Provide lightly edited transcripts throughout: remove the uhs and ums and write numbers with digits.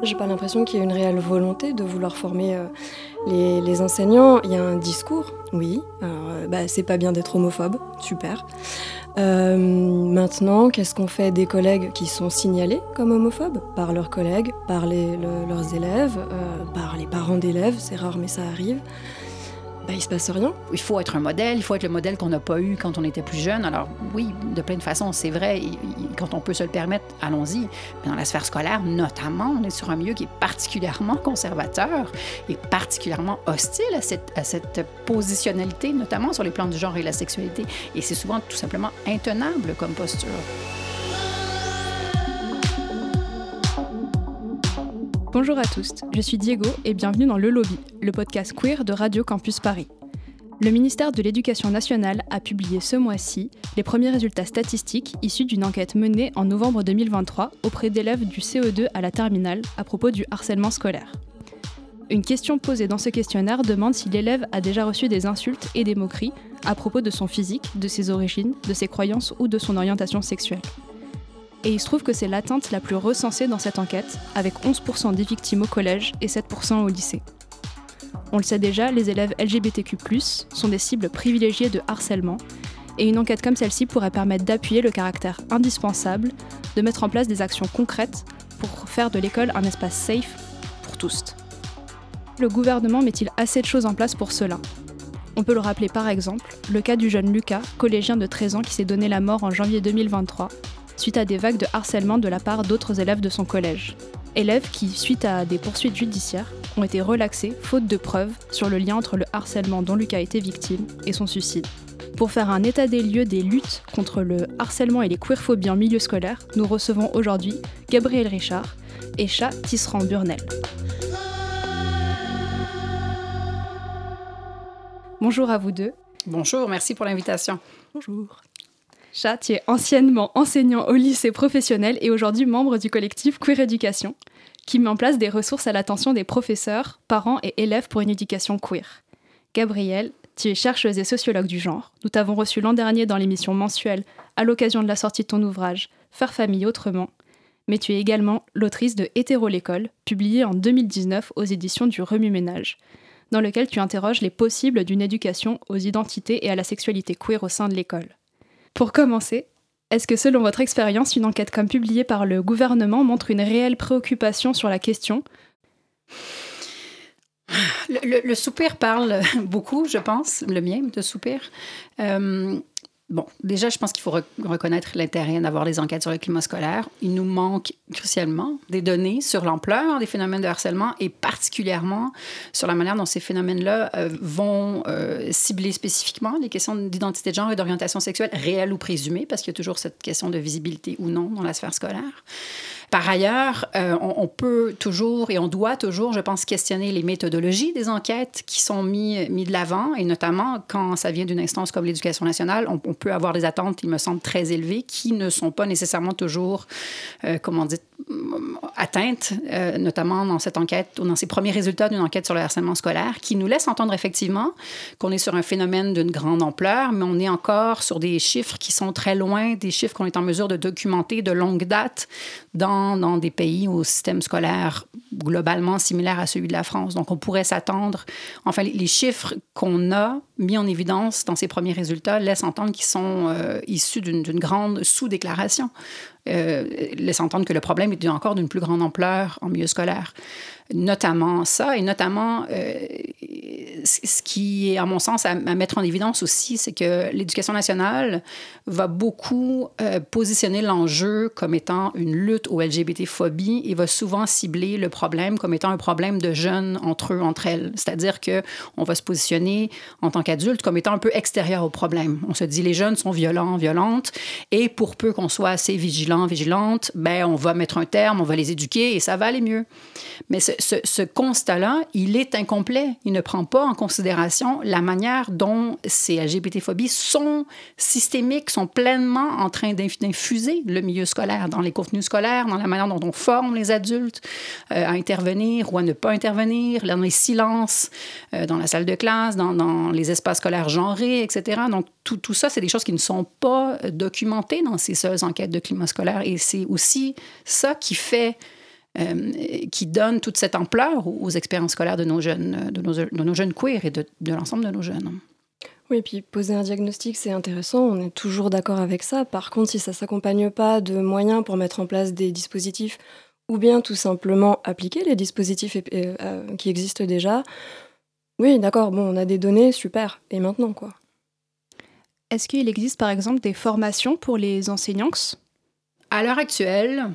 J'ai pas l'impression qu'il y ait une réelle volonté de vouloir former les enseignants. Il y a un discours, oui. Alors, c'est pas bien d'être homophobe, super. Maintenant, qu'est-ce qu'on fait des collègues qui sont signalés comme homophobes par leurs collègues, par leurs élèves, par les parents d'élèves, c'est rare mais ça arrive. Il se passe rien. Il faut être un modèle, il faut être le modèle qu'on n'a pas eu quand on était plus jeune. Alors oui, de plein de façons, c'est vrai, quand on peut se le permettre, allons-y. Mais dans la sphère scolaire, notamment, on est sur un milieu qui est particulièrement conservateur et particulièrement hostile à cette positionnalité, notamment sur les plans du genre et de la sexualité. Et c'est souvent tout simplement intenable comme posture. Bonjour à tous, je suis Diego et bienvenue dans Le Lobby, le podcast queer de Radio Campus Paris. Le ministère de l'Éducation nationale a publié ce mois-ci les premiers résultats statistiques issus d'une enquête menée en novembre 2023 auprès d'élèves du CE2 à la terminale à propos du harcèlement scolaire. Une question posée dans ce questionnaire demande si l'élève a déjà reçu des insultes et des moqueries à propos de son physique, de ses origines, de ses croyances ou de son orientation sexuelle. Et il se trouve que c'est l'atteinte la plus recensée dans cette enquête, avec 11% des victimes au collège et 7% au lycée. On le sait déjà, les élèves LGBTQ+, sont des cibles privilégiées de harcèlement, et une enquête comme celle-ci pourrait permettre d'appuyer le caractère indispensable de mettre en place des actions concrètes pour faire de l'école un espace safe pour tous. Le gouvernement met-il assez de choses en place pour cela ? On peut le rappeler par exemple, le cas du jeune Lucas, collégien de 13 ans qui s'est donné la mort en janvier 2023, suite à des vagues de harcèlement de la part d'autres élèves de son collège. Élèves qui, suite à des poursuites judiciaires, ont été relaxés faute de preuves sur le lien entre le harcèlement dont Lucas a été victime et son suicide. Pour faire un état des lieux des luttes contre le harcèlement et les queerphobies en milieu scolaire, nous recevons aujourd'hui Gabrielle Richard et Cha Tisserand-Burnel. Bonjour à vous deux. Bonjour, merci pour l'invitation. Bonjour. Cha, tu es anciennement enseignant au lycée professionnel et aujourd'hui membre du collectif Queer Éducation, qui met en place des ressources à l'attention des professeurs, parents et élèves pour une éducation queer. Gabrielle, tu es chercheuse et sociologue du genre. Nous t'avons reçu l'an dernier dans l'émission mensuelle à l'occasion de la sortie de ton ouvrage « Faire famille autrement », mais tu es également l'autrice de « Hétéro l'école », publié en 2019 aux éditions du Remue-Ménage, dans lequel tu interroges les possibles d'une éducation aux identités et à la sexualité queer au sein de l'école. Pour commencer, est-ce que selon votre expérience, une enquête comme publiée par le gouvernement montre une réelle préoccupation sur la question ? Le soupir parle beaucoup, je pense, le mien de soupir. Bon, déjà, je pense qu'il faut reconnaître l'intérêt d'avoir des enquêtes sur le climat scolaire. Il nous manque crucialement des données sur l'ampleur des phénomènes de harcèlement et particulièrement sur la manière dont ces phénomènes-là vont cibler spécifiquement les questions d'identité de genre et d'orientation sexuelle, réelle ou présumée, parce qu'il y a toujours cette question de visibilité ou non dans la sphère scolaire. Par ailleurs, on peut toujours et on doit toujours, je pense, questionner les méthodologies des enquêtes qui sont mis de l'avant, et notamment quand ça vient d'une instance comme l'Éducation nationale, on peut avoir des attentes, il me semble, très élevées qui ne sont pas nécessairement toujours, atteintes, notamment dans cette enquête ou dans ces premiers résultats d'une enquête sur le harcèlement scolaire, qui nous laissent entendre effectivement qu'on est sur un phénomène d'une grande ampleur, mais on est encore sur des chiffres qui sont très loin des chiffres qu'on est en mesure de documenter de longue date dans des pays au système scolaire globalement similaire à celui de la France. Donc, on pourrait s'attendre... Enfin, les chiffres qu'on a mis en évidence dans ces premiers résultats laissent entendre qu'ils sont issus d'une grande sous-déclaration. Laissent entendre que le problème est encore d'une plus grande ampleur en milieu scolaire. Notamment ça, et notamment ce qui est, à mon sens, à mettre en évidence aussi, c'est que l'Éducation nationale va beaucoup positionner l'enjeu comme étant une lutte aux LGBT-phobies et va souvent cibler le problème comme étant un problème de jeunes entre eux, entre elles. C'est-à-dire qu'on va se positionner en tant qu'adulte comme étant un peu extérieur au problème. On se dit les jeunes sont violents, violentes, et pour peu qu'on soit assez vigilant, vigilante, ben on va mettre un terme, on va les éduquer et ça va aller mieux. Mais ce constat-là, il est incomplet. Il ne prend pas en considération la manière dont ces LGBT-phobies sont systémiques, sont pleinement en train d'infuser le milieu scolaire, dans les contenus scolaires, dans la manière dont on forme les adultes à intervenir ou à ne pas intervenir, dans les silences, dans la salle de classe, dans les espaces scolaires genrés, etc. Donc, tout ça, c'est des choses qui ne sont pas documentées dans ces seules enquêtes de climat scolaire. Et c'est aussi ça qui fait qui donne toute cette ampleur aux expériences scolaires de nos jeunes queers et de l'ensemble de nos jeunes. Oui, et puis poser un diagnostic, c'est intéressant, on est toujours d'accord avec ça. Par contre, si ça ne s'accompagne pas de moyens pour mettre en place des dispositifs, ou bien tout simplement appliquer les dispositifs qui existent déjà, oui, d'accord, bon, on a des données, super, et maintenant, quoi? Est-ce qu'il existe par exemple des formations pour les enseignants? À l'heure actuelle,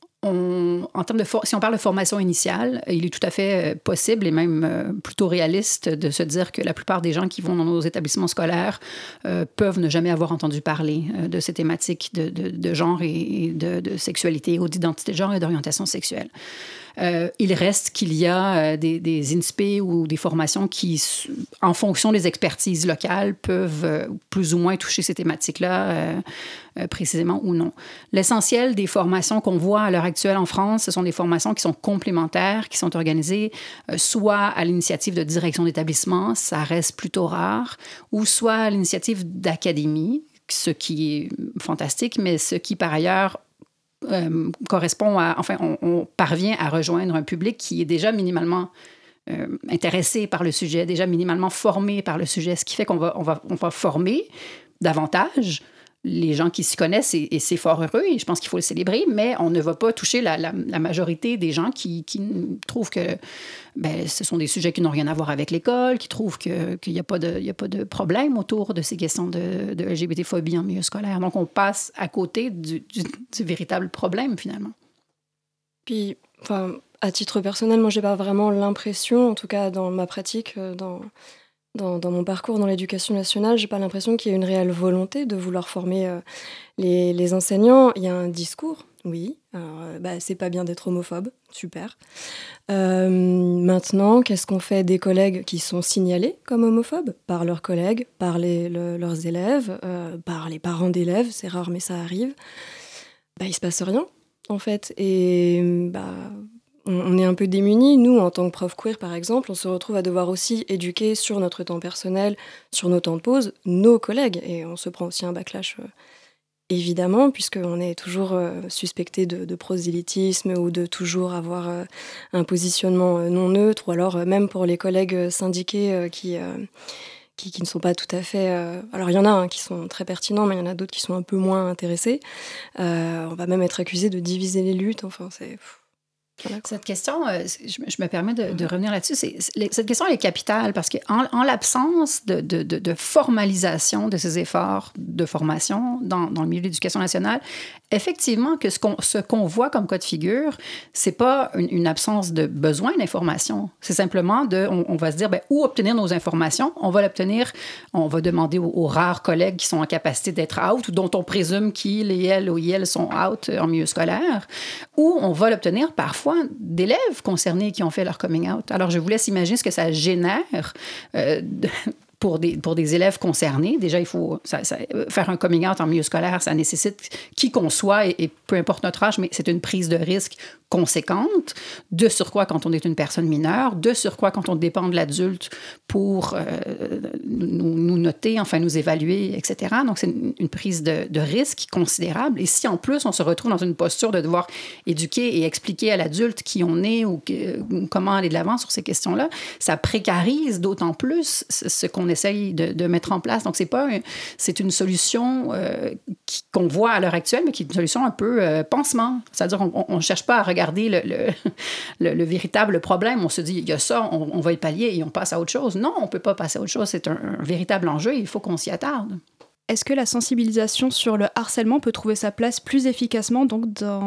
en termes si on parle de formation initiale, il est tout à fait possible et même plutôt réaliste de se dire que la plupart des gens qui vont dans nos établissements scolaires peuvent ne jamais avoir entendu parler de ces thématiques de genre et de sexualité ou d'identité de genre et d'orientation sexuelle. Il reste qu'il y a des INSPE ou des formations qui, en fonction des expertises locales, peuvent plus ou moins toucher ces thématiques-là, précisément ou non. L'essentiel des formations qu'on voit à l'heure actuelle en France, ce sont des formations qui sont complémentaires, qui sont organisées soit à l'initiative de direction d'établissement, ça reste plutôt rare, ou soit à l'initiative d'académie, ce qui est fantastique, mais ce qui, par ailleurs, correspond à... Enfin, on parvient à rejoindre un public qui est déjà minimalement intéressé par le sujet, déjà minimalement formé par le sujet, ce qui fait qu'on va former davantage les gens qui s'y connaissent, et c'est fort heureux, et je pense qu'il faut le célébrer, mais on ne va pas toucher la majorité des gens qui trouvent que ce sont des sujets qui n'ont rien à voir avec l'école, qui trouvent qu'il n'y a pas de problème autour de ces questions de LGBT-phobie en milieu scolaire. Donc, on passe à côté du véritable problème, finalement. Puis, à titre personnel, moi, j'ai pas vraiment l'impression, en tout cas dans ma pratique, dans mon parcours dans l'éducation nationale, j'ai pas l'impression qu'il y ait une réelle volonté de vouloir former les enseignants. Il y a un discours, oui. Alors, c'est pas bien d'être homophobe, super. Maintenant, qu'est-ce qu'on fait des collègues qui sont signalés comme homophobes par leurs collègues, par leurs élèves, par les parents d'élèves, c'est rare mais ça arrive. Il se passe rien, en fait. Et on est un peu démunis. Nous, en tant que prof queer, par exemple, on se retrouve à devoir aussi éduquer sur notre temps personnel, sur nos temps de pause, nos collègues. Et on se prend aussi un backlash, évidemment, puisqu'on est toujours suspecté de prosélytisme ou de toujours avoir un positionnement non neutre. Ou alors, même pour les collègues syndiqués qui ne sont pas tout à fait... Alors, il y en a qui sont très pertinents, mais il y en a d'autres qui sont un peu moins intéressés. On va même être accusé de diviser les luttes. Enfin, c'est... Cette question, je me permets de revenir là-dessus, cette question elle est capitale parce qu'en l'absence de formalisation de ces efforts de formation dans le milieu de l'éducation nationale, effectivement, que ce qu'on voit comme cas de figure, c'est pas une absence de besoin d'information. C'est simplement on va se dire, où obtenir nos informations? On va l'obtenir, on va demander aux rares collègues qui sont en capacité d'être out ou dont on présume qu'ils et elles ou elles sont out en milieu scolaire, ou on va l'obtenir parfois d'élèves concernés qui ont fait leur coming out. Alors, je vous laisse imaginer ce que ça génère pour des élèves concernés. Déjà, il faut faire un coming out en milieu scolaire, ça nécessite qui qu'on soit, et peu importe notre âge, mais c'est une prise de risque conséquente, de surcroît quand on est une personne mineure, de surcroît quand on dépend de l'adulte pour nous noter, enfin nous évaluer, etc. Donc, c'est une prise de risque considérable. Et si en plus, on se retrouve dans une posture de devoir éduquer et expliquer à l'adulte qui on est ou comment aller de l'avant sur ces questions-là, ça précarise d'autant plus ce qu'on essaye de mettre en place. Donc, c'est une solution qu'on voit à l'heure actuelle, mais qui est une solution un peu pansement. C'est-à-dire on ne cherche pas à regarder le véritable problème. On se dit, il y a ça, on va y pallier et on passe à autre chose. Non, on ne peut pas passer à autre chose. C'est un véritable enjeu et il faut qu'on s'y attarde. Est-ce que la sensibilisation sur le harcèlement peut trouver sa place plus efficacement donc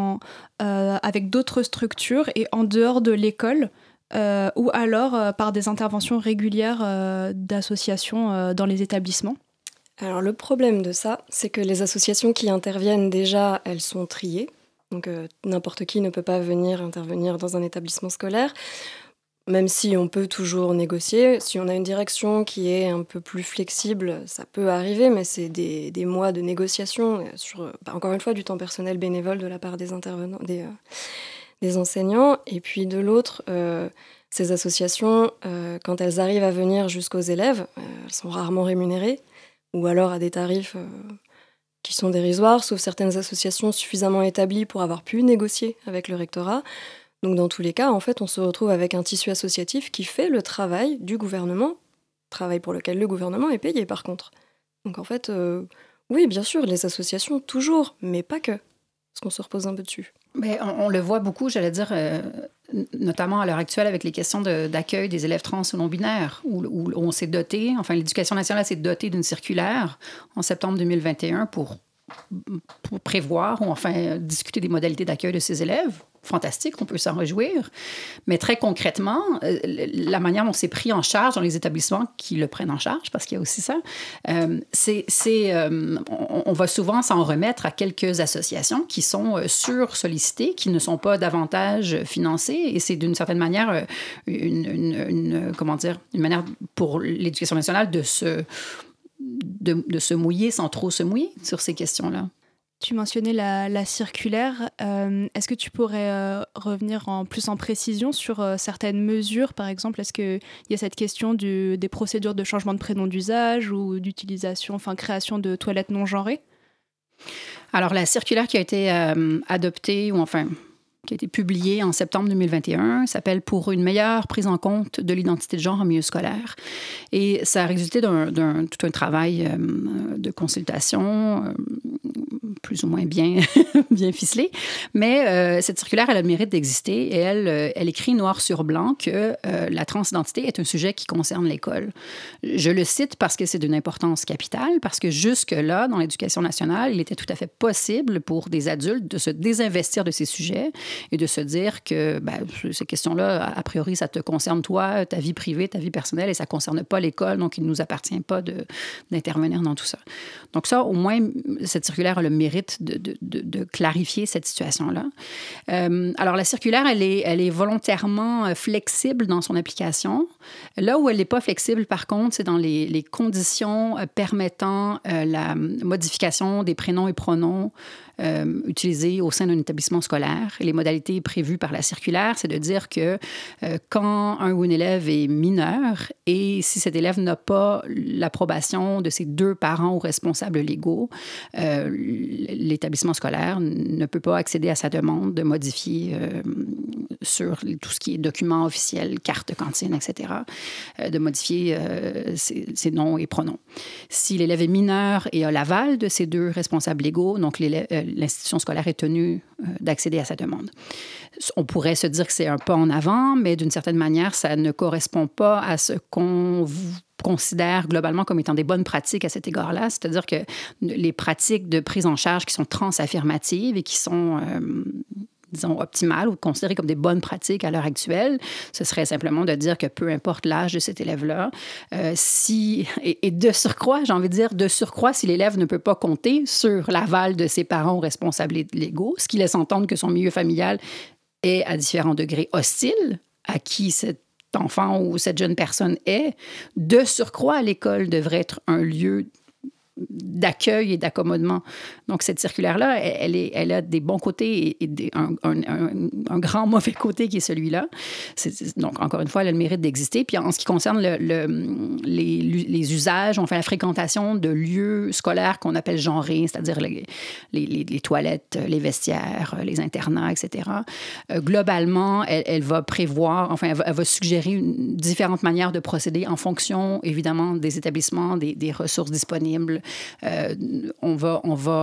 avec d'autres structures et en dehors de l'école ou alors par des interventions régulières d'associations dans les établissements? Alors le problème de ça, c'est que les associations qui interviennent déjà, elles sont triées. Donc n'importe qui ne peut pas venir intervenir dans un établissement scolaire, même si on peut toujours négocier. Si on a une direction qui est un peu plus flexible, ça peut arriver, mais c'est des mois de négociation sur, encore une fois, du temps personnel bénévole de la part des intervenants, des enseignants. Et puis de l'autre, ces associations, quand elles arrivent à venir jusqu'aux élèves, elles sont rarement rémunérées, ou alors à des tarifs qui sont dérisoires, sauf certaines associations suffisamment établies pour avoir pu négocier avec le rectorat. Donc dans tous les cas, en fait, on se retrouve avec un tissu associatif qui fait le travail du gouvernement, travail pour lequel le gouvernement est payé par contre. Donc en fait, oui, bien sûr, les associations, toujours, mais pas que. Parce qu'on se repose un peu dessus. Mais on le voit beaucoup, j'allais dire, notamment à l'heure actuelle avec les questions d'accueil des élèves trans ou non-binaires, où on s'est doté, enfin l'Éducation nationale s'est dotée d'une circulaire en septembre 2021 pour prévoir ou enfin discuter des modalités d'accueil de ces élèves. Fantastique, on peut s'en réjouir. Mais très concrètement, la manière dont c'est pris en charge dans les établissements qui le prennent en charge, parce qu'il y a aussi ça, on va souvent s'en remettre à quelques associations qui sont sur-sollicitées, qui ne sont pas davantage financées. Et c'est d'une certaine manière une manière pour l'Éducation nationale de se mouiller sans trop se mouiller sur ces questions-là. Tu mentionnais la circulaire. Est-ce que tu pourrais revenir plus en précision sur certaines mesures? Par exemple, est-ce qu'il y a cette question des procédures de changement de prénom d'usage ou d'utilisation, enfin création de toilettes non genrées? Alors, la circulaire qui a été adoptée, ou enfin qui a été publiée en septembre 2021, s'appelle « Pour une meilleure prise en compte de l'identité de genre en milieu scolaire ». Et ça a résulté tout un travail de consultation, plus ou moins bien ficelé. Mais cette circulaire, elle a le mérite d'exister et elle écrit noir sur blanc que la transidentité est un sujet qui concerne l'école. Je le cite parce que c'est d'une importance capitale, parce que jusque-là, dans l'Éducation nationale, il était tout à fait possible pour des adultes de se désinvestir de ces sujets et de se dire que ces questions-là, a priori, ça te concerne toi, ta vie privée, ta vie personnelle, et ça ne concerne pas l'école, donc il ne nous appartient pas d'intervenir dans tout ça. Donc ça, au moins, cette circulaire a le mérite de clarifier cette situation-là. Alors, la circulaire, elle est volontairement flexible dans son application. Là où elle n'est pas flexible, par contre, c'est dans les conditions permettant la modification des prénoms et pronoms utilisés au sein d'un établissement scolaire. Et les modalités prévues par la circulaire, c'est de dire que quand un ou une élève est mineur et si cet élève n'a pas l'approbation de ses 2 parents ou responsables légaux, l'établissement scolaire ne peut pas accéder à sa demande de modifier sur tout ce qui est documents officiels, carte de cantine, etc., de modifier ses noms et pronoms. Si l'élève est mineur et a l'aval de ses 2 responsables légaux, donc l'institution scolaire est tenue d'accéder à sa demande. On pourrait se dire que c'est un pas en avant, mais d'une certaine manière, ça ne correspond pas à ce qu'on considère globalement comme étant des bonnes pratiques à cet égard-là, c'est-à-dire que les pratiques de prise en charge qui sont transaffirmatives et qui sont disons, optimales ou considérées comme des bonnes pratiques à l'heure actuelle, ce serait simplement de dire que peu importe l'âge de cet élève-là, et de surcroît, j'ai envie de dire, si l'élève ne peut pas compter sur l'aval de ses parents ou responsables légaux, ce qui laisse entendre que son milieu familial est à différents degrés hostile à qui cet enfant ou cette jeune personne est, de surcroît, l'école devrait être un lieu d'accueil et d'accommodement. Donc, cette circulaire-là, elle a des bons côtés et un grand mauvais côté qui est celui-là. Donc, encore une fois, elle a le mérite d'exister. Puis, en ce qui concerne les usages, on fait la fréquentation de lieux scolaires qu'on appelle genrés, c'est-à-dire les toilettes, les vestiaires, les internats, etc. Globalement, elle va prévoir, enfin, elle va suggérer différentes manières de procéder en fonction, évidemment, des établissements, des ressources disponibles. On va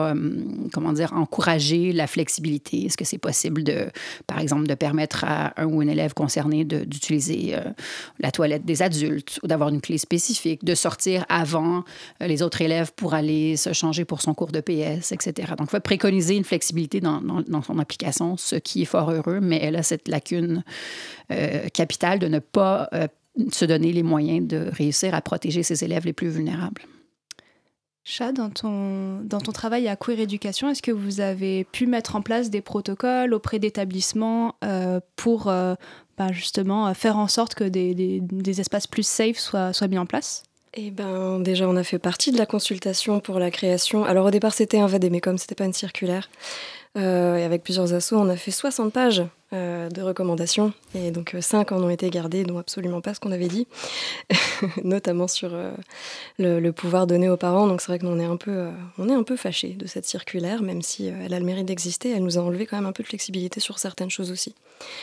encourager la flexibilité. Est-ce que c'est possible par exemple, de permettre à un ou une élève concerné d'utiliser la toilette des adultes ou d'avoir une clé spécifique, de sortir avant les autres élèves pour aller se changer pour son cours de PS, etc. Donc, il faut préconiser une flexibilité dans son application, ce qui est fort heureux, mais elle a cette lacune capitale de ne pas se donner les moyens de réussir à protéger ses élèves les plus vulnérables. Cha, dans ton travail à Queer Éducation, est-ce que vous avez pu mettre en place des protocoles auprès d'établissements pour justement faire en sorte que des espaces plus safe soient mis en place? Déjà, on a fait partie de la consultation pour la création. Alors, au départ, c'était un VADEMECOM, c'était pas une circulaire. Et avec plusieurs assos, on a fait 60 pages de recommandations. Et donc, 5 en ont été gardées, dont absolument pas ce qu'on avait dit, notamment sur le pouvoir donné aux parents. Donc, c'est vrai que nous, on est un peu fâchés de cette circulaire, même si elle a le mérite d'exister. Elle nous a enlevé quand même un peu de flexibilité sur certaines choses aussi.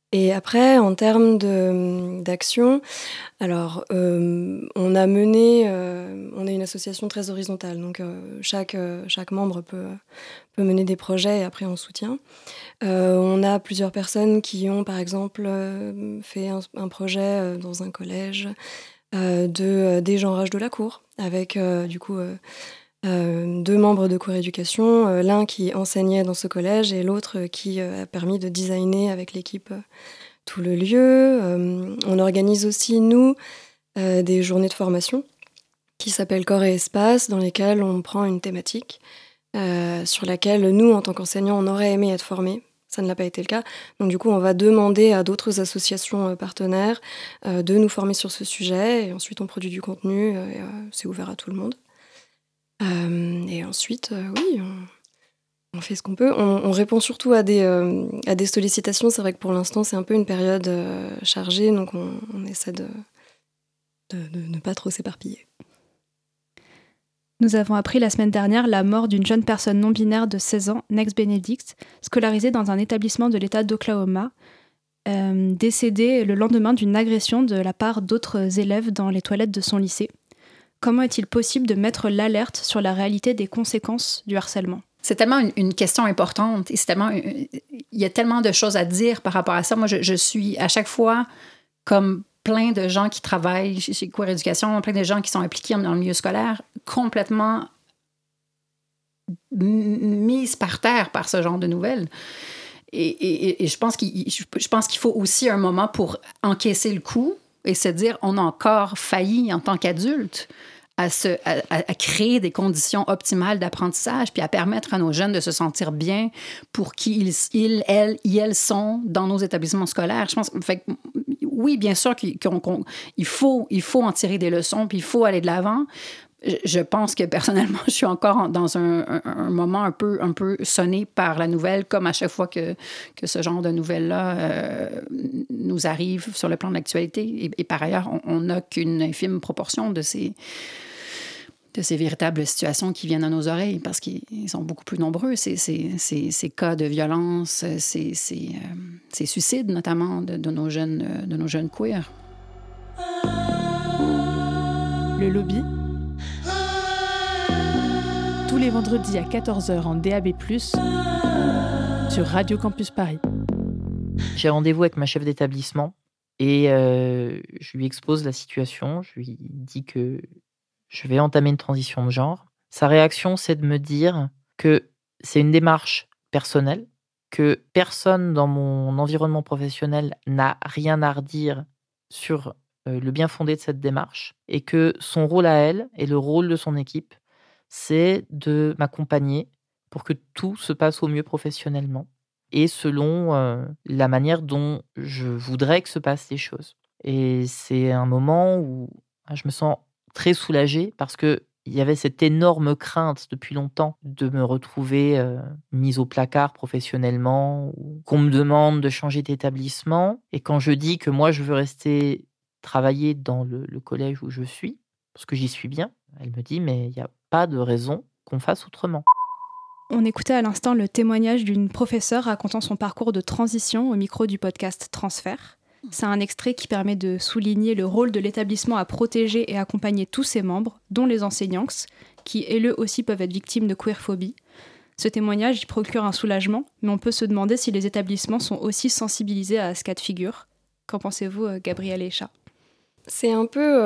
Et après, en termes d'action, alors on a mené, on est une association très horizontale, donc chaque membre peut mener des projets et après on soutient. On a plusieurs personnes qui ont par exemple fait un projet dans un collège de dégenrage de la cour, avec du coup 2 membres de coéducation, l'un qui enseignait dans ce collège et l'autre qui a permis de designer avec l'équipe tout le lieu. On organise aussi, nous, des journées de formation qui s'appellent Corps et Espace, dans lesquelles on prend une thématique sur laquelle nous, en tant qu'enseignants, on aurait aimé être formés. Ça ne l'a pas été le cas. Donc du coup, on va demander à d'autres associations partenaires de nous former sur ce sujet. Et ensuite, on produit du contenu. Et, c'est ouvert à tout le monde. Et ensuite, oui, on fait ce qu'on peut. On répond surtout à des sollicitations. C'est vrai que pour l'instant, c'est un peu une période chargée. Donc on essaie de ne pas trop s'éparpiller. Nous avons appris la semaine dernière la mort d'une jeune personne non-binaire de 16 ans, Nex Benedict, scolarisée dans un établissement de l'État d'Oklahoma, décédée le lendemain d'une agression de la part d'autres élèves dans les toilettes de son lycée. Comment est-il possible de mettre l'alerte sur la réalité des conséquences du harcèlement ? C'est tellement une question importante et il y a tellement de choses à dire par rapport à ça. Moi, je suis à chaque fois comme plein de gens qui travaillent chez Queer Éducation, plein de gens qui sont impliqués dans le milieu scolaire, complètement mises par terre par ce genre de nouvelles. Et je pense qu'il faut aussi un moment pour encaisser le coup et se dire on a encore failli en tant qu'adultes à créer des conditions optimales d'apprentissage puis à permettre à nos jeunes de se sentir bien pour qui elles sont dans nos établissements scolaires. Je pense, oui, bien sûr qu'il faut en tirer des leçons puis il faut aller de l'avant. Je pense que personnellement, je suis encore dans un moment un peu sonné par la nouvelle, comme à chaque fois que ce genre de nouvelles-là nous arrive sur le plan de l'actualité. Et par ailleurs, on n'a qu'une infime proportion de ces véritables situations qui viennent à nos oreilles, parce qu'ils sont beaucoup plus nombreux, ces cas de violence, ces suicides notamment de nos jeunes queers. Le lobby, tous les vendredis à 14h en DAB+, sur Radio Campus Paris. J'ai rendez-vous avec ma chef d'établissement et je lui expose la situation. Je lui dis que je vais entamer une transition de genre. Sa réaction, c'est de me dire que c'est une démarche personnelle, que personne dans mon environnement professionnel n'a rien à redire sur le bien fondé de cette démarche et que son rôle à elle et le rôle de son équipe, c'est de m'accompagner pour que tout se passe au mieux professionnellement et selon la manière dont je voudrais que se passent les choses. Et c'est un moment où je me sens très soulagée parce qu'il y avait cette énorme crainte depuis longtemps de me retrouver mise au placard professionnellement ou qu'on me demande de changer d'établissement. Et quand je dis que moi, je veux rester travailler dans le collège où je suis, parce que j'y suis bien, elle me dit « mais il n'y a pas de raison qu'on fasse autrement ». On écoutait à l'instant le témoignage d'une professeure racontant son parcours de transition au micro du podcast Transfert. C'est un extrait qui permet de souligner le rôle de l'établissement à protéger et accompagner tous ses membres, dont les enseignants, qui eux aussi peuvent être victimes de queerphobie. Ce témoignage y procure un soulagement, mais on peut se demander si les établissements sont aussi sensibilisés à ce cas de figure. Qu'en pensez-vous, Gabrielle Echa ? C'est un peu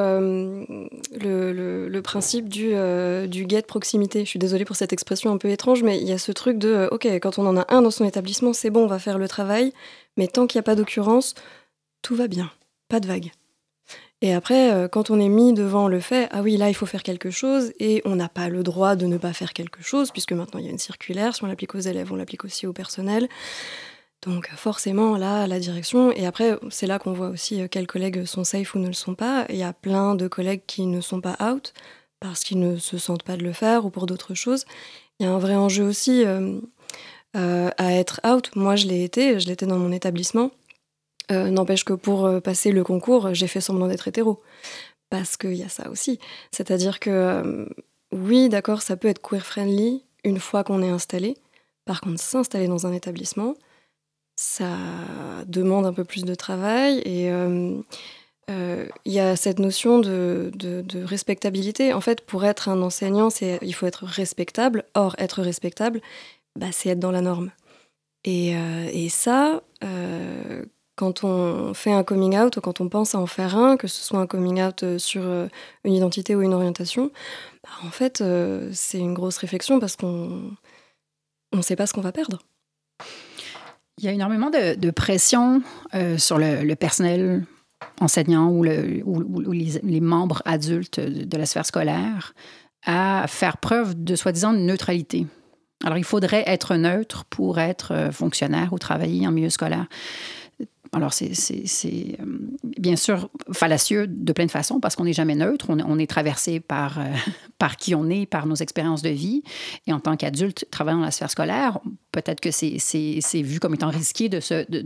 le principe du guet de proximité. Je suis désolée pour cette expression un peu étrange, mais il y a ce truc de « ok, quand on en a un dans son établissement, c'est bon, on va faire le travail, mais tant qu'il n'y a pas d'occurrence, tout va bien, pas de vague. » Et après, quand on est mis devant le fait « ah oui, là, il faut faire quelque chose » et on n'a pas le droit de ne pas faire quelque chose, puisque maintenant, il y a une circulaire, si on l'applique aux élèves, on l'applique aussi au personnel. Donc forcément, là, la direction... Et après, c'est là qu'on voit aussi quels collègues sont safe ou ne le sont pas. Il y a plein de collègues qui ne sont pas out parce qu'ils ne se sentent pas de le faire ou pour d'autres choses. Il y a un vrai enjeu aussi à être out. Moi, je l'étais dans mon établissement. N'empêche que pour passer le concours, j'ai fait semblant d'être hétéro. Parce qu'il y a ça aussi. C'est-à-dire que, oui, d'accord, ça peut être queer-friendly une fois qu'on est installé. Par contre, s'installer dans un établissement... ça demande un peu plus de travail et il y a cette notion de respectabilité. En fait, pour être un enseignant, il faut être respectable. Or, être respectable, c'est être dans la norme. Et ça, quand on fait un coming out ou quand on pense à en faire un, que ce soit un coming out sur une identité ou une orientation, en fait, c'est une grosse réflexion parce qu'on ne sait pas ce qu'on va perdre. Il y a énormément de pression sur le personnel enseignant ou les membres adultes de la sphère scolaire à faire preuve de soi-disant neutralité. Alors, il faudrait être neutre pour être fonctionnaire ou travailler en milieu scolaire. Alors, c'est bien sûr fallacieux de plein de façons parce qu'on n'est jamais neutre. On est traversé par qui on est, par nos expériences de vie. Et en tant qu'adulte travaillant dans la sphère scolaire, peut-être que c'est vu comme étant risqué de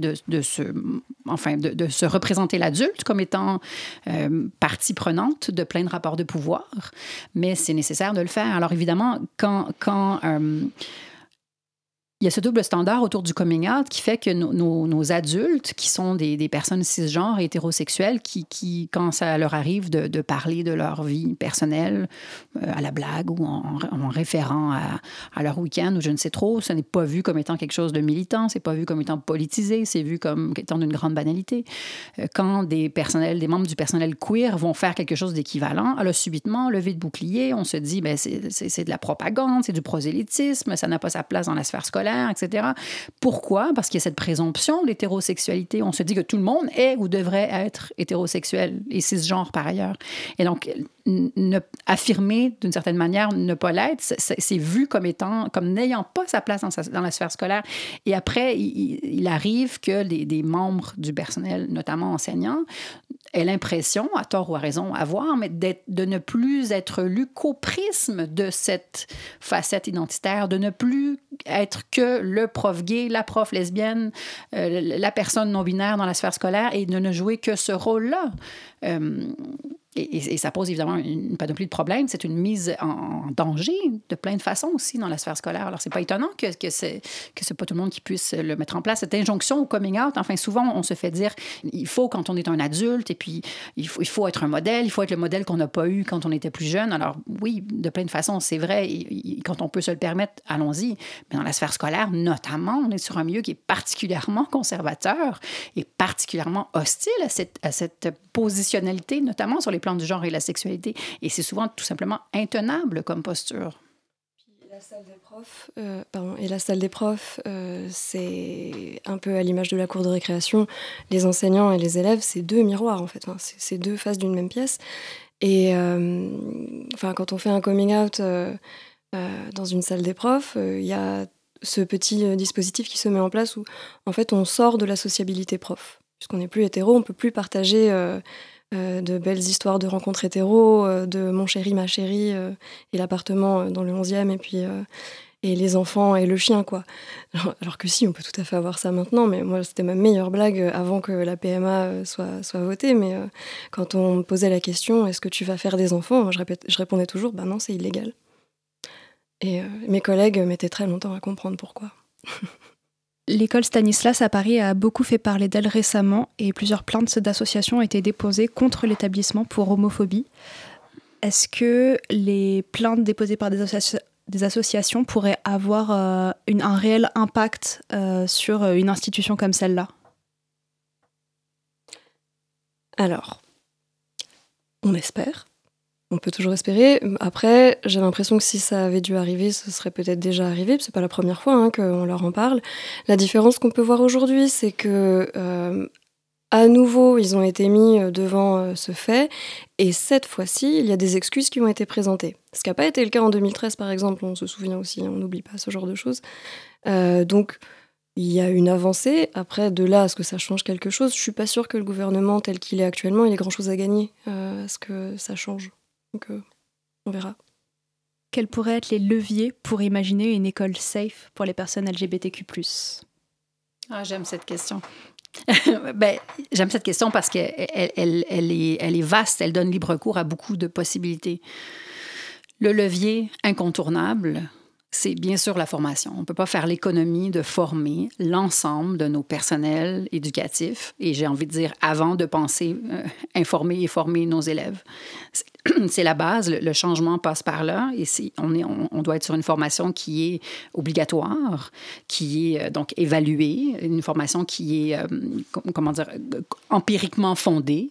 se représenter l'adulte comme étant partie prenante de plein de rapports de pouvoir. Mais c'est nécessaire de le faire. Alors, évidemment, quand il y a ce double standard autour du coming out qui fait que nos adultes, qui sont des personnes cisgenres et hétérosexuelles, qui quand ça leur arrive de parler de leur vie personnelle à la blague ou en référant à leur week-end ou je ne sais trop, ce n'est pas vu comme étant quelque chose de militant, c'est pas vu comme étant politisé, c'est vu comme étant d'une grande banalité. Quand des membres du personnel queer vont faire quelque chose d'équivalent, alors subitement, levé de bouclier, on se dit, c'est de la propagande, c'est du prosélytisme, ça n'a pas sa place dans la sphère scolaire, etc. Pourquoi? Parce qu'il y a cette présomption d'hétérosexualité. On se dit que tout le monde est ou devrait être hétérosexuel et cisgenre par ailleurs. Et donc, affirmer d'une certaine manière ne pas l'être, c'est vu comme n'ayant pas sa place dans la sphère scolaire. Et après, il arrive que des membres du personnel, notamment enseignants, aient l'impression, à tort ou à raison, à voir, mais de ne plus être lus qu'au prisme de cette facette identitaire, de ne plus être que le prof gay, la prof lesbienne, la personne non-binaire dans la sphère scolaire et de ne jouer que ce rôle-là. Et ça pose évidemment une panoplie de problèmes. C'est une mise en danger de plein de façons aussi dans la sphère scolaire. Alors, c'est pas étonnant que c'est pas tout le monde qui puisse le mettre en place. Cette injonction au coming out, enfin, souvent, on se fait dire il faut, quand on est un adulte, et puis il faut être un modèle, il faut être le modèle qu'on n'a pas eu quand on était plus jeune. Alors, oui, de plein de façons, c'est vrai. Et quand on peut se le permettre, allons-y. Mais dans la sphère scolaire, notamment, on est sur un milieu qui est particulièrement conservateur et particulièrement hostile à cette positionnalité, notamment sur les plans du genre et la sexualité. Et c'est souvent tout simplement intenable comme posture. La salle des profs, c'est un peu à l'image de la cour de récréation. Les enseignants et les élèves, c'est deux miroirs, en fait. C'est deux faces d'une même pièce. Et quand on fait un coming out dans une salle des profs, il y a ce petit dispositif qui se met en place où, en fait, on sort de la sociabilité prof. Puisqu'on n'est plus hétéro, on ne peut plus partager de belles histoires de rencontres hétéro, de mon chéri, ma chérie, et l'appartement dans le 11e, et puis et les enfants et le chien, quoi. Alors que si, on peut tout à fait avoir ça maintenant, mais moi, c'était ma meilleure blague avant que la PMA soit votée. Mais quand on me posait la question, est-ce que tu vas faire des enfants, moi, je répondais toujours, non, c'est illégal. Et mes collègues mettaient très longtemps à comprendre pourquoi. L'école Stanislas à Paris a beaucoup fait parler d'elle récemment et plusieurs plaintes d'associations ont été déposées contre l'établissement pour homophobie. Est-ce que les plaintes déposées par des associations pourraient avoir un réel impact sur une institution comme celle-là? Alors, on espère. On peut toujours espérer. Après, j'ai l'impression que si ça avait dû arriver, ce serait peut-être déjà arrivé. C'est pas la première fois qu'on leur en parle. La différence qu'on peut voir aujourd'hui, c'est que à nouveau, ils ont été mis devant ce fait. Et cette fois-ci, il y a des excuses qui ont été présentées. Ce qui n'a pas été le cas en 2013, par exemple. On se souvient aussi, on n'oublie pas ce genre de choses. Donc, il y a une avancée. Après, de là à ce que ça change quelque chose, je suis pas sûre que le gouvernement tel qu'il est actuellement, il ait grand-chose à gagner à ce que ça change. Donc, on verra. Quels pourraient être les leviers pour imaginer une école safe pour les personnes LGBTQ+. J'aime cette question. J'aime cette question parce qu'elle est vaste, elle donne libre cours à beaucoup de possibilités. Le levier incontournable, c'est bien sûr la formation. On ne peut pas faire l'économie de former l'ensemble de nos personnels éducatifs. Et j'ai envie de dire, avant de penser informer et former nos élèves. C'est la base, le changement passe par là. Et on doit être sur une formation qui est obligatoire, qui est donc évaluée, une formation qui est, empiriquement fondée,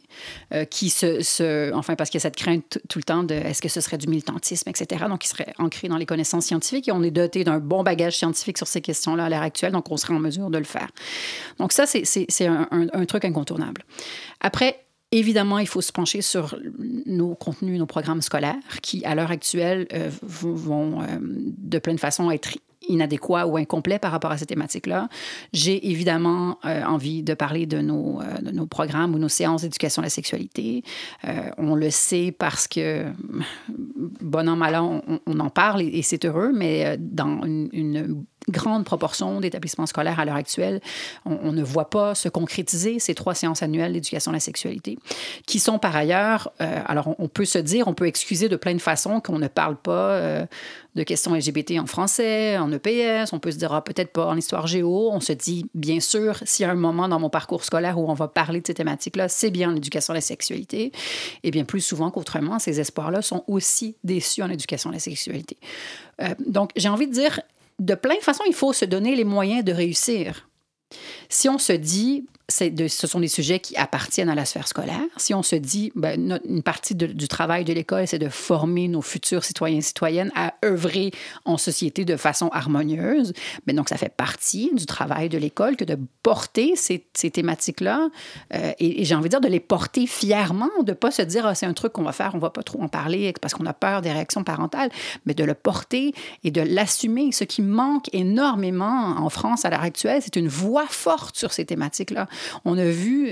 enfin, parce qu'il y a cette crainte tout le temps de est-ce que ce serait du militantisme, etc. Donc, qui serait ancré dans les connaissances scientifiques. Et on est doté d'un bon bagage scientifique sur ces questions-là à l'heure actuelle, donc on serait en mesure de le faire. Donc ça, c'est un truc incontournable. Après, évidemment, il faut se pencher sur nos contenus, nos programmes scolaires qui, à l'heure actuelle, vont de pleine façon être inadéquats ou incomplets par rapport à ces thématiques-là. J'ai évidemment envie de parler de nos programmes ou nos séances d'éducation à la sexualité. On le sait parce que, bon an, mal an, on en parle et c'est heureux, mais dans une grande proportion d'établissements scolaires à l'heure actuelle, on ne voit pas se concrétiser ces 3 séances annuelles d'éducation à la sexualité, qui sont par ailleurs, alors on peut se dire, on peut excuser de plein de façons qu'on ne parle pas de questions LGBT en français, en EPS, on peut se dire peut-être pas en histoire géo, on se dit bien sûr, s'il y a un moment dans mon parcours scolaire où on va parler de ces thématiques-là, c'est bien l'éducation à la sexualité, et bien plus souvent qu'autrement, ces espoirs-là sont aussi déçus en éducation à la sexualité. Donc j'ai envie de dire, de plein de façons, il faut se donner les moyens de réussir. Si on se dit, ce sont des sujets qui appartiennent à la sphère scolaire, si on se dit, une partie du travail de l'école, c'est de former nos futurs citoyens et citoyennes à œuvrer en société de façon harmonieuse, donc ça fait partie du travail de l'école que de porter ces thématiques-là et j'ai envie de dire de les porter fièrement, de ne pas se dire, c'est un truc qu'on va faire, on ne va pas trop en parler parce qu'on a peur des réactions parentales, mais de le porter et de l'assumer. Ce qui manque énormément en France à l'heure actuelle, c'est une voix forte sur ces thématiques-là. On a vu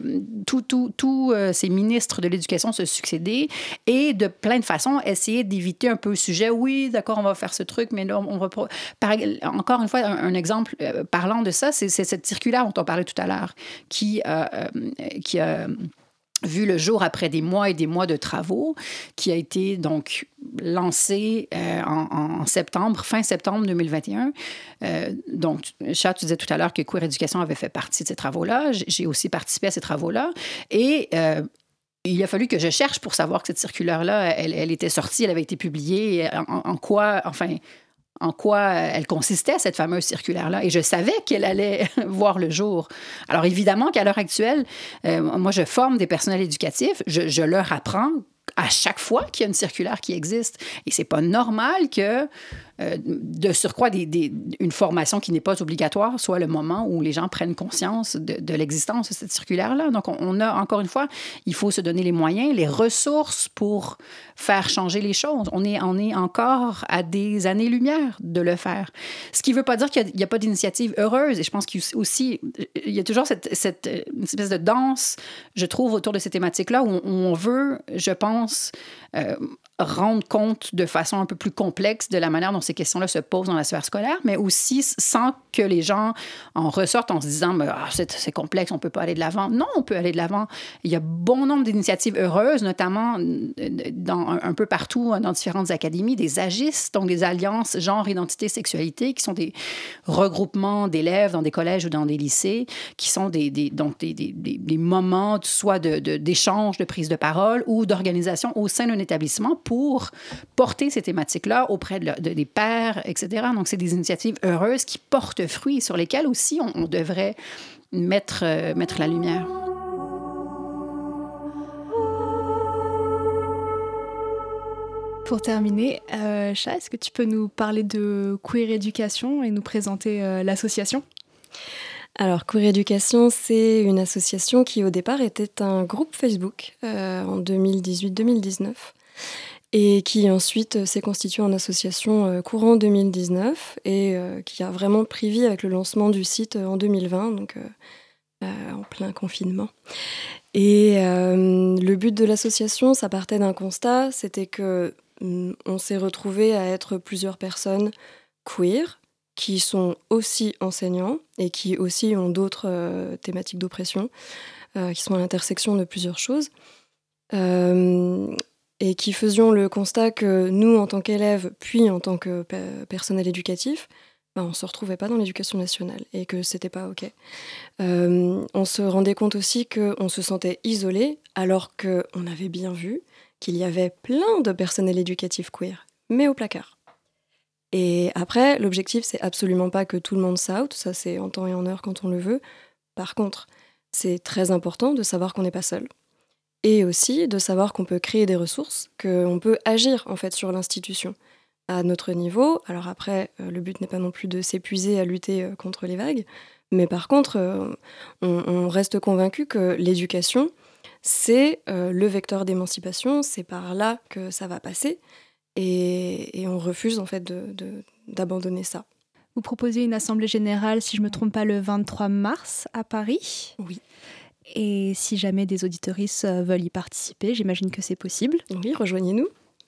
tous ces ministres de l'Éducation se succéder et de plein de façons essayer d'éviter un peu le sujet. Oui, d'accord, on va faire ce truc, mais là, on va... Encore une fois, un exemple parlant de ça, c'est cette circulaire dont on parlait tout à l'heure, qui a vu le jour après des mois et des mois de travaux, qui a été donc lancé en septembre, fin septembre 2021. Donc, Chat, tu disais tout à l'heure que Queer Éducation avait fait partie de ces travaux-là. J'ai aussi participé à ces travaux-là. Et il a fallu que je cherche pour savoir que cette circulaire-là, elle était sortie, elle avait été publiée, en quoi elle consistait, cette fameuse circulaire-là. Et je savais qu'elle allait voir le jour. Alors, évidemment qu'à l'heure actuelle, moi, je forme des personnels éducatifs. Je leur apprends à chaque fois qu'il y a une circulaire qui existe. Et c'est pas normal que, de surcroît, une formation qui n'est pas obligatoire soit le moment où les gens prennent conscience de l'existence de cette circulaire-là. Donc, on a, encore une fois, il faut se donner les moyens, les ressources pour faire changer les choses. On est encore à des années-lumière de le faire. Ce qui ne veut pas dire qu'il n'y a pas d'initiative heureuse. Et je pense qu'il y a toujours cette espèce de danse, je trouve, autour de ces thématiques-là, où on veut, je pense, rendre compte de façon un peu plus complexe de la manière dont ces questions-là se posent dans la sphère scolaire, mais aussi sans que les gens en ressortent en se disant c'est complexe, on ne peut pas aller de l'avant. Non, on peut aller de l'avant. Il y a bon nombre d'initiatives heureuses, notamment un peu partout dans différentes académies, des AGIS, donc des alliances genre, identité, sexualité, qui sont des regroupements d'élèves dans des collèges ou dans des lycées, qui sont des moments soit d'échange, de prise de parole ou d'organisation au sein d'un établissement pour porter ces thématiques-là auprès des pairs, etc. Donc, c'est des initiatives heureuses qui portent fruit et sur lesquelles aussi on devrait mettre la lumière. Pour terminer, Chat, est-ce que tu peux nous parler de Queer Éducation et nous présenter l'association ? Alors, Queer Éducation, c'est une association qui, au départ, était un groupe Facebook en 2018-2019 et qui ensuite s'est constituée en association courant 2019 et qui a vraiment pris vie avec le lancement du site en 2020, donc en plein confinement. Et le but de l'association, ça partait d'un constat, c'était que on s'est retrouvés à être plusieurs personnes queer qui sont aussi enseignants et qui aussi ont d'autres thématiques d'oppression, qui sont à l'intersection de plusieurs choses. et qui faisions le constat que nous, en tant qu'élèves, puis en tant que personnel éducatif, on ne se retrouvait pas dans l'éducation nationale et que c'était pas OK. On se rendait compte aussi qu'on se sentait isolé alors qu'on avait bien vu qu'il y avait plein de personnel éducatif queer, mais au placard. Et après, l'objectif, c'est absolument pas que tout le monde s'out, ça c'est en temps et en heure quand on le veut. Par contre, c'est très important de savoir qu'on n'est pas seul. Et aussi de savoir qu'on peut créer des ressources, qu'on peut agir en fait sur l'institution à notre niveau. Alors après, le but n'est pas non plus de s'épuiser à lutter contre les vagues, mais par contre, on reste convaincu que l'éducation, c'est le vecteur d'émancipation, c'est par là que ça va passer, et on refuse en fait d'abandonner ça. Vous proposez une assemblée générale, si je ne me trompe pas, le 23 mars à Paris. Oui. Et si jamais des auditeuristes veulent y participer, j'imagine que c'est possible. Oui, rejoignez-nous.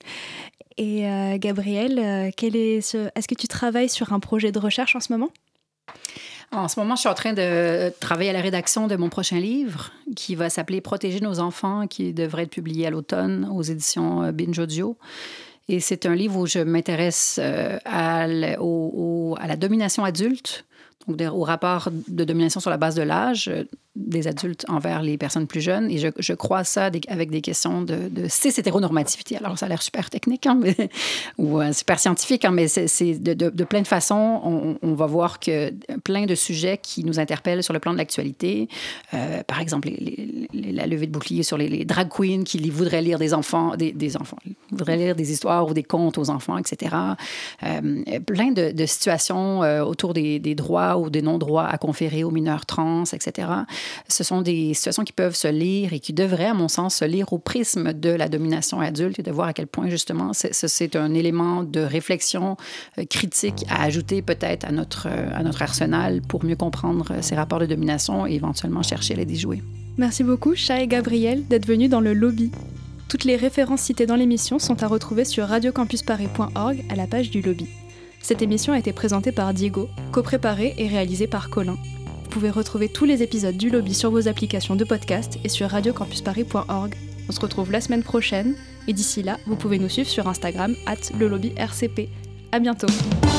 Et Gabrielle, est-ce que tu travailles sur un projet de recherche en ce moment? En ce moment, je suis en train de travailler à la rédaction de mon prochain livre qui va s'appeler « Protéger nos enfants », qui devrait être publié à l'automne aux éditions Binge Audio. Et c'est un livre où je m'intéresse à la domination adulte, donc au rapport de domination sur la base de l'âge des adultes envers les personnes plus jeunes. Et je croise ça avec des questions de cis-hétéronormativité. Alors, ça a l'air super technique ou super scientifique, mais c'est de plein de façons. On va voir que plein de sujets qui nous interpellent sur le plan de l'actualité. Par exemple, la levée de bouclier sur les drag queens qui voudraient lire des enfants, voudraient lire des histoires ou des contes aux enfants, etc. Plein de situations autour des droits ou des non-droits à conférer aux mineurs trans, etc. Ce sont des situations qui peuvent se lire et qui devraient, à mon sens, se lire au prisme de la domination adulte et de voir à quel point, justement, c'est un élément de réflexion critique à ajouter peut-être à notre arsenal pour mieux comprendre ces rapports de domination et éventuellement chercher à les déjouer. Merci beaucoup, Cha et Gabrielle, d'être venus dans le lobby. Toutes les références citées dans l'émission sont à retrouver sur radiocampusparis.org à la page du lobby. Cette émission a été présentée par Diego, co-préparée et réalisée par Colin. Vous pouvez retrouver tous les épisodes du lobby sur vos applications de podcast et sur radiocampusparis.org. On se retrouve la semaine prochaine et d'ici là, vous pouvez nous suivre sur Instagram @lelobbyRCP. À bientôt.